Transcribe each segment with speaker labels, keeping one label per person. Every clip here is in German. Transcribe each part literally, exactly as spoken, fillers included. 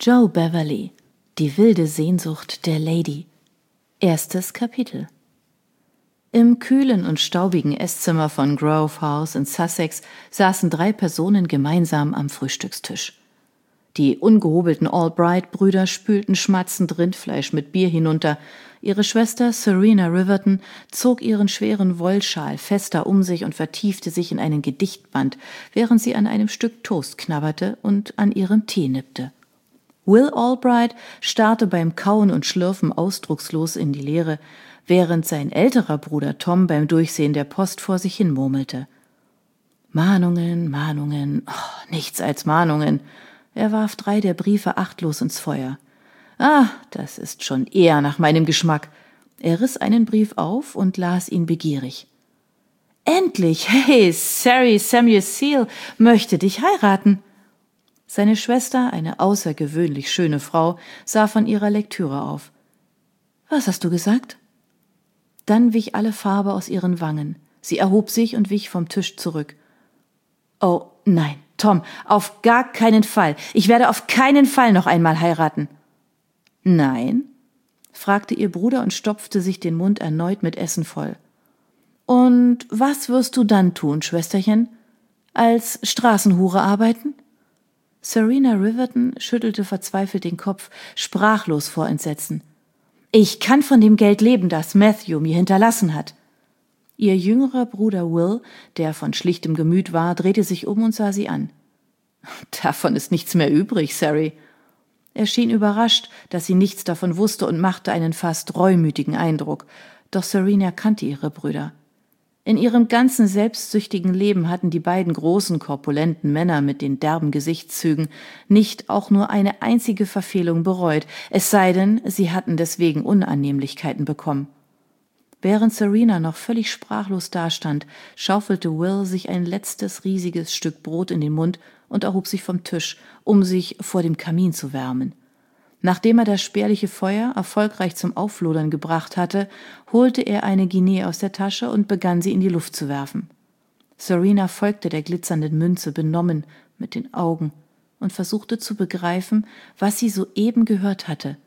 Speaker 1: Joe Beverly, die wilde Sehnsucht der Lady. Erstes Kapitel. Im kühlen und staubigen Esszimmer von Grove House in Sussex saßen drei Personen gemeinsam am Frühstückstisch. Die ungehobelten Albright-Brüder spülten schmatzend Rindfleisch mit Bier hinunter. Ihre Schwester Serena Riverton zog ihren schweren Wollschal fester um sich und vertiefte sich in einen Gedichtband, während sie an einem Stück Toast knabberte und an ihrem Tee nippte. Will Albright starrte beim Kauen und Schlürfen ausdruckslos in die Leere, während sein älterer Bruder Tom beim Durchsehen der Post vor sich hin murmelte. Mahnungen, Mahnungen, oh, nichts als Mahnungen. Er warf drei der Briefe achtlos ins Feuer. Ah, das ist schon eher nach meinem Geschmack. Er riss einen Brief auf und las ihn begierig. Endlich, hey, Sari Samuel Seal möchte dich heiraten. Seine Schwester, eine außergewöhnlich schöne Frau, sah von ihrer Lektüre auf. Was hast du gesagt? Dann wich alle Farbe aus ihren Wangen. Sie erhob sich und wich vom Tisch zurück. Oh, nein, Tom, auf gar keinen Fall. Ich werde auf keinen Fall noch einmal heiraten. Nein? Fragte ihr Bruder und stopfte sich den Mund erneut mit Essen voll. Und was wirst du dann tun, Schwesterchen? Als Straßenhure arbeiten? Serena Riverton schüttelte verzweifelt den Kopf, sprachlos vor Entsetzen. Ich kann von dem Geld leben, das Matthew mir hinterlassen hat. Ihr jüngerer Bruder Will, der von schlichtem Gemüt war, drehte sich um und sah sie an. Davon ist nichts mehr übrig, Sari. Er schien überrascht, dass sie nichts davon wusste und machte einen fast reumütigen Eindruck. Doch Serena kannte ihre Brüder. In ihrem ganzen selbstsüchtigen Leben hatten die beiden großen, korpulenten Männer mit den derben Gesichtszügen nicht auch nur eine einzige Verfehlung bereut, es sei denn, sie hatten deswegen Unannehmlichkeiten bekommen. Während Serena noch völlig sprachlos dastand, schaufelte Will sich ein letztes riesiges Stück Brot in den Mund und erhob sich vom Tisch, um sich vor dem Kamin zu wärmen. Nachdem er das spärliche Feuer erfolgreich zum Auflodern gebracht hatte, holte er eine Guinee aus der Tasche und begann sie in die Luft zu werfen. Serena folgte der glitzernden Münze benommen mit den Augen und versuchte zu begreifen, was sie soeben gehört hatte.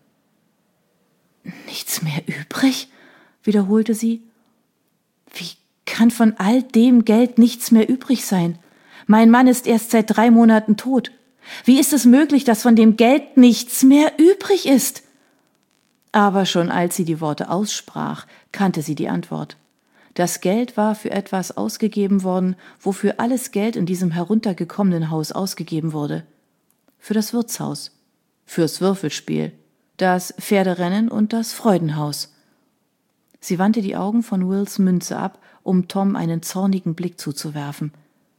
Speaker 1: »Nichts mehr übrig?« wiederholte sie. »Wie kann von all dem Geld nichts mehr übrig sein? Mein Mann ist erst seit drei Monaten tot. Wie ist es möglich, dass von dem Geld nichts mehr übrig ist?« Aber schon als sie die Worte aussprach, kannte sie die Antwort. Das Geld war für etwas ausgegeben worden, wofür alles Geld in diesem heruntergekommenen Haus ausgegeben wurde. Für das Wirtshaus, fürs Würfelspiel, das Pferderennen und das Freudenhaus. Sie wandte die Augen von Wills Münze ab, um Tom einen zornigen Blick zuzuwerfen.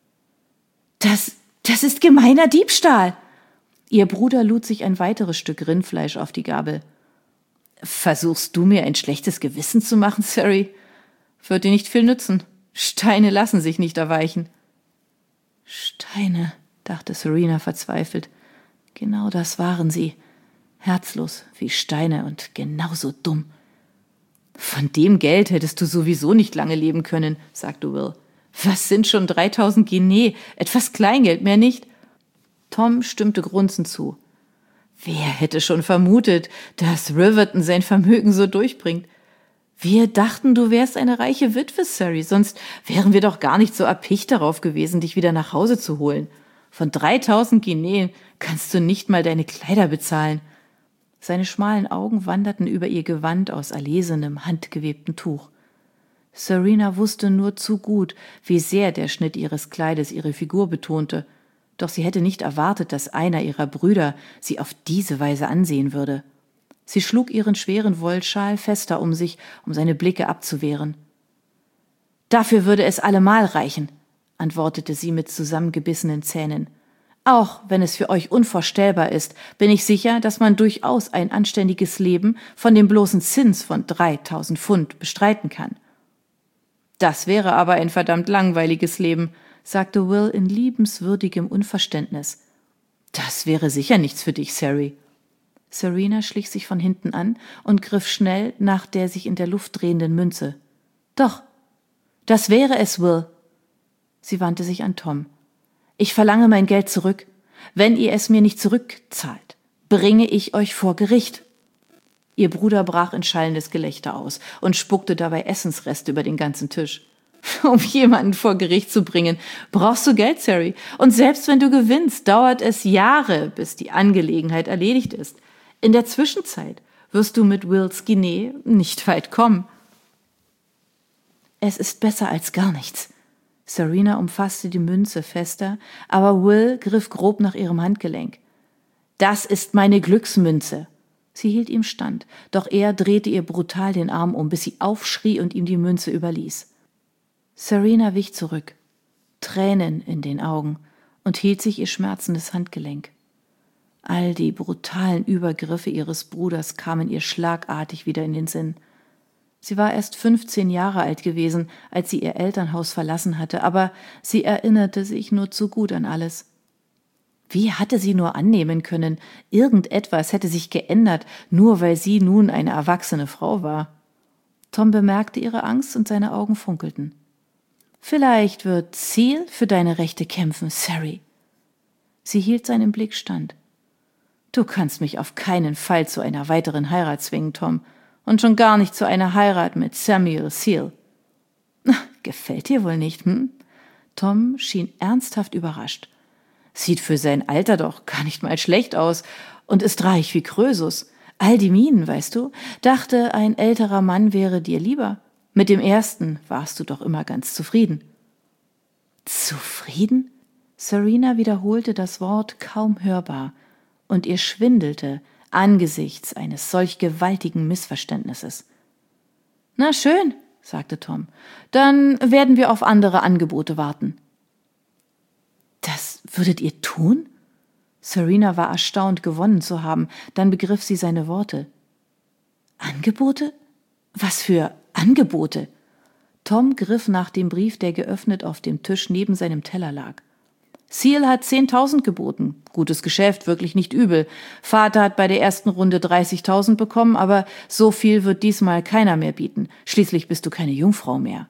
Speaker 1: Das, das ist gemeiner Diebstahl! Ihr Bruder lud sich ein weiteres Stück Rindfleisch auf die Gabel. Versuchst du mir ein schlechtes Gewissen zu machen, Sari? Wird dir nicht viel nützen. Steine lassen sich nicht erweichen. Steine, dachte Serena verzweifelt. Genau das waren sie. Herzlos wie Steine und genauso dumm. Von dem Geld hättest du sowieso nicht lange leben können, sagte Will. Was sind schon dreitausend Guinee? Etwas Kleingeld, mehr nicht? Tom stimmte grunzend zu. Wer hätte schon vermutet, dass Riverton sein Vermögen so durchbringt? Wir dachten, du wärst eine reiche Witwe, Sari, sonst wären wir doch gar nicht so erpicht darauf gewesen, dich wieder nach Hause zu holen. Von dreitausend Guineen kannst du nicht mal deine Kleider bezahlen. Seine schmalen Augen wanderten über ihr Gewand aus erlesenem, handgewebtem Tuch. Serena wusste nur zu gut, wie sehr der Schnitt ihres Kleides ihre Figur betonte, doch sie hätte nicht erwartet, dass einer ihrer Brüder sie auf diese Weise ansehen würde. Sie schlug ihren schweren Wollschal fester um sich, um seine Blicke abzuwehren. »Dafür würde es allemal reichen«, antwortete sie mit zusammengebissenen Zähnen. »Auch wenn es für euch unvorstellbar ist, bin ich sicher, dass man durchaus ein anständiges Leben von dem bloßen Zins von dreitausend Pfund bestreiten kann.« »Das wäre aber ein verdammt langweiliges Leben«, sagte Will in liebenswürdigem Unverständnis. »Das wäre sicher nichts für dich, Sari.« Serena schlich sich von hinten an und griff schnell nach der sich in der Luft drehenden Münze. »Doch, das wäre es, Will.« Sie wandte sich an Tom. »Ich verlange mein Geld zurück, wenn ihr es mir nicht zurückzahlt. bringe ich euch vor Gericht. Ihr Bruder brach in schallendes Gelächter aus und spuckte dabei Essensreste über den ganzen Tisch. Um jemanden vor Gericht zu bringen, brauchst du Geld, Sari. Und selbst wenn du gewinnst, dauert es Jahre, bis die Angelegenheit erledigt ist. In der Zwischenzeit wirst du mit Wills Guinea nicht weit kommen. Es ist besser als gar nichts. Serena umfasste die Münze fester, aber Will griff grob nach ihrem Handgelenk. Das ist meine Glücksmünze. Sie hielt ihm stand, doch er drehte ihr brutal den Arm um, bis sie aufschrie und ihm die Münze überließ. Serena wich zurück, Tränen in den Augen, und hielt sich ihr schmerzendes Handgelenk. All die brutalen Übergriffe ihres Bruders kamen ihr schlagartig wieder in den Sinn. Sie war erst fünfzehn Jahre alt gewesen, als sie ihr Elternhaus verlassen hatte, aber sie erinnerte sich nur zu gut an alles. Wie hatte sie nur annehmen können, irgendetwas hätte sich geändert, nur weil sie nun eine erwachsene Frau war? Tom bemerkte ihre Angst und seine Augen funkelten. Vielleicht wird Seal für deine Rechte kämpfen, Sari. Sie hielt seinen Blick stand. Du kannst mich auf keinen Fall zu einer weiteren Heirat zwingen, Tom, und schon gar nicht zu einer Heirat mit Samuel Seal. Gefällt dir wohl nicht, hm? Tom schien ernsthaft überrascht. Sieht für sein Alter doch gar nicht mal schlecht aus und ist reich wie Krösus. All die Minen, weißt du, dachte, ein älterer Mann wäre dir lieber. Mit dem ersten warst du doch immer ganz zufrieden. Zufrieden? Serena wiederholte das Wort kaum hörbar, und ihr schwindelte angesichts eines solch gewaltigen Missverständnisses. Na schön, sagte Tom, dann werden wir auf andere Angebote warten. Das würdet ihr tun? Serena war erstaunt, gewonnen zu haben, dann begriff sie seine Worte. Angebote? Was für Angebote? Tom griff nach dem Brief, der geöffnet auf dem Tisch neben seinem Teller lag. Seal hat zehntausend geboten. Gutes Geschäft, wirklich nicht übel. Vater hat bei der ersten Runde dreißigtausend bekommen, aber so viel wird diesmal keiner mehr bieten. Schließlich bist du keine Jungfrau mehr.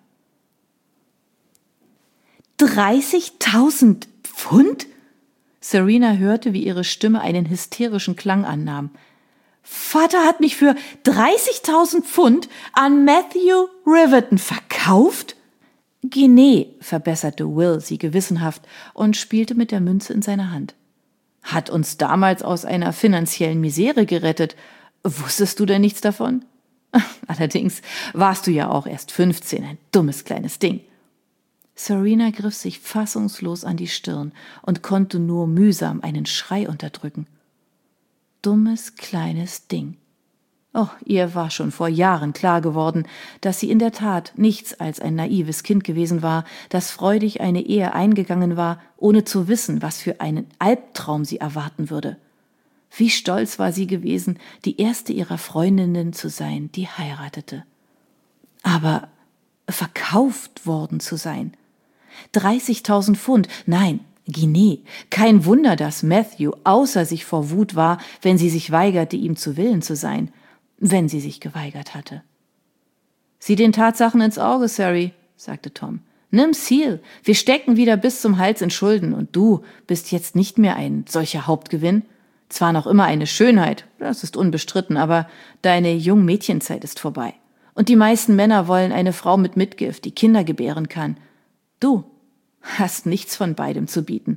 Speaker 1: dreißigtausend Pfund? Serena hörte, wie ihre Stimme einen hysterischen Klang annahm. Vater hat mich für dreißigtausend Pfund an Matthew Riverton verkauft? Guinea, verbesserte Will sie gewissenhaft und spielte mit der Münze in seiner Hand. Hat uns damals aus einer finanziellen Misere gerettet. Wusstest du denn nichts davon? Allerdings warst du ja auch erst fünfzehn, ein dummes kleines Ding. Serena griff sich fassungslos an die Stirn und konnte nur mühsam einen Schrei unterdrücken. Dummes kleines Ding. Oh, ihr war schon vor Jahren klar geworden, dass sie in der Tat nichts als ein naives Kind gewesen war, das freudig eine Ehe eingegangen war, ohne zu wissen, was für einen Albtraum sie erwarten würde. Wie stolz war sie gewesen, die erste ihrer Freundinnen zu sein, die heiratete. Aber verkauft worden zu sein. dreißigtausend Pfund, nein, Guinea. Kein Wunder, dass Matthew außer sich vor Wut war, wenn sie sich weigerte, ihm zu Willen zu sein, wenn sie sich geweigert hatte. Sieh den Tatsachen ins Auge, Sari, sagte Tom. Nimm Seal, wir stecken wieder bis zum Hals in Schulden und du bist jetzt nicht mehr ein solcher Hauptgewinn. Zwar noch immer eine Schönheit, das ist unbestritten, aber deine Jungmädchenzeit ist vorbei. Und die meisten Männer wollen eine Frau mit Mitgift, die Kinder gebären kann. Du hast nichts von beidem zu bieten.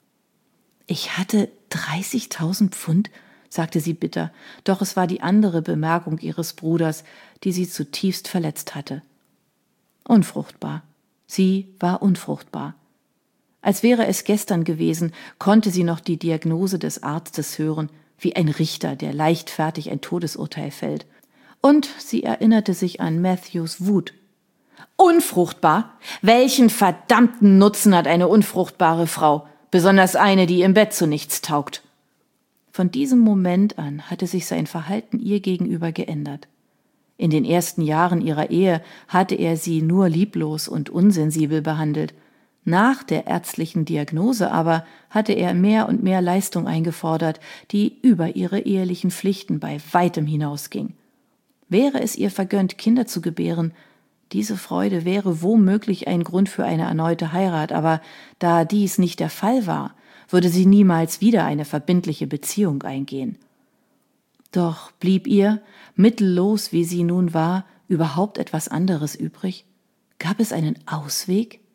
Speaker 1: Ich hatte dreißigtausend Pfund, sagte sie bitter, doch es war die andere Bemerkung ihres Bruders, die sie zutiefst verletzt hatte. Unfruchtbar. Sie war unfruchtbar. Als wäre es gestern gewesen, konnte sie noch die Diagnose des Arztes hören, wie ein Richter, der leichtfertig ein Todesurteil fällt. Und sie erinnerte sich an Matthews Wut. Unfruchtbar? Welchen verdammten Nutzen hat eine unfruchtbare Frau, besonders eine, die im Bett zu nichts taugt? Von diesem Moment an hatte sich sein Verhalten ihr gegenüber geändert. In den ersten Jahren ihrer Ehe hatte er sie nur lieblos und unsensibel behandelt. Nach der ärztlichen Diagnose aber hatte er mehr und mehr Leistung eingefordert, die über ihre ehelichen Pflichten bei weitem hinausging. Wäre es ihr vergönnt, Kinder zu gebären, diese Freude wäre womöglich ein Grund für eine erneute Heirat, aber da dies nicht der Fall war, würde sie niemals wieder eine verbindliche Beziehung eingehen. Doch blieb ihr, mittellos wie sie nun war, überhaupt etwas anderes übrig? Gab es einen Ausweg?